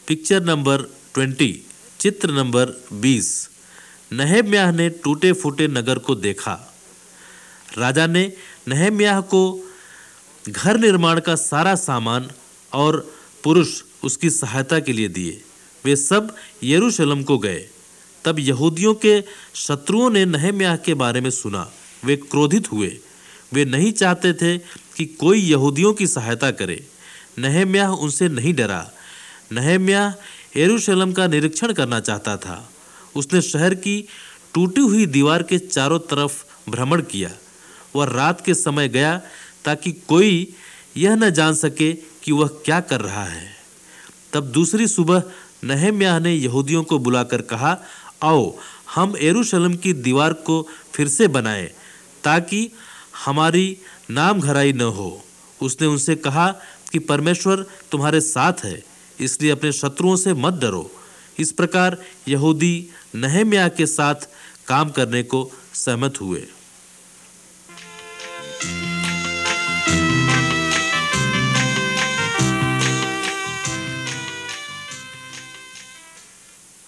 Picture number 20, चित्र number 20। नहम्याह ने टूटे फूटे नगर को देखा। राजा ने नहम्याह को घर निर्माण का सारा सामान और पुरुष उसकी सहायता के लिए दिए। वे सब यरूशलेम को गए। तब यहूदियों के शत्रुओं ने नहम्याह के बारे में सुना। वे क्रोधित हुए। वे नहीं चाहते थे कि कोई यहूदियों की सहायता करे। नहम्याह उनसे नहीं डरा। नहम्याह यरूशलेम का निरीक्षण करना चाहता था। उसने शहर की टूटी हुई दीवार के चारों तरफ भ्रमण किया। वह रात के समय गया ताकि कोई यह न जान सके कि वह क्या कर रहा है। तब दूसरी सुबह नहम्याह ने यहूदियों को बुलाकर कहा, आओ हम यरूशलेम की दीवार को फिर से बनाएं ताकि हमारी नाम घराई न हो। उसने उनसे कहा कि परमेश्वर तुम्हारे साथ है, इसलिए अपने शत्रुओं से मत डरो। इस प्रकार यहूदी नहम्याह के साथ काम करने को सहमत हुए।